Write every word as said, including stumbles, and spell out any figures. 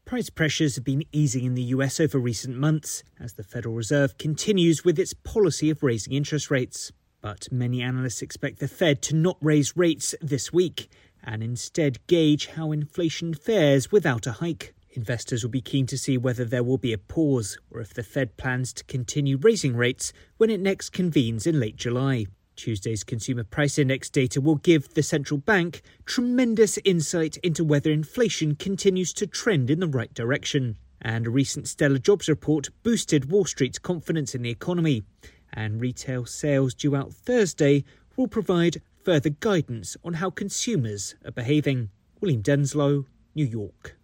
Price pressures have been easing in the U S over recent months as the Federal Reserve continues with its policy of raising interest rates. But many analysts expect the Fed to not raise rates this week and instead gauge how inflation fares without a hike. Investors will be keen to see whether there will be a pause or if the Fed plans to continue raising rates when it next convenes in late July. Tuesday's Consumer Price Index data will give the central bank tremendous insight into whether inflation continues to trend in the right direction. And a recent stellar jobs report boosted Wall Street's confidence in the economy. And retail sales due out Thursday will provide further guidance on how consumers are behaving. William Denslow, New York.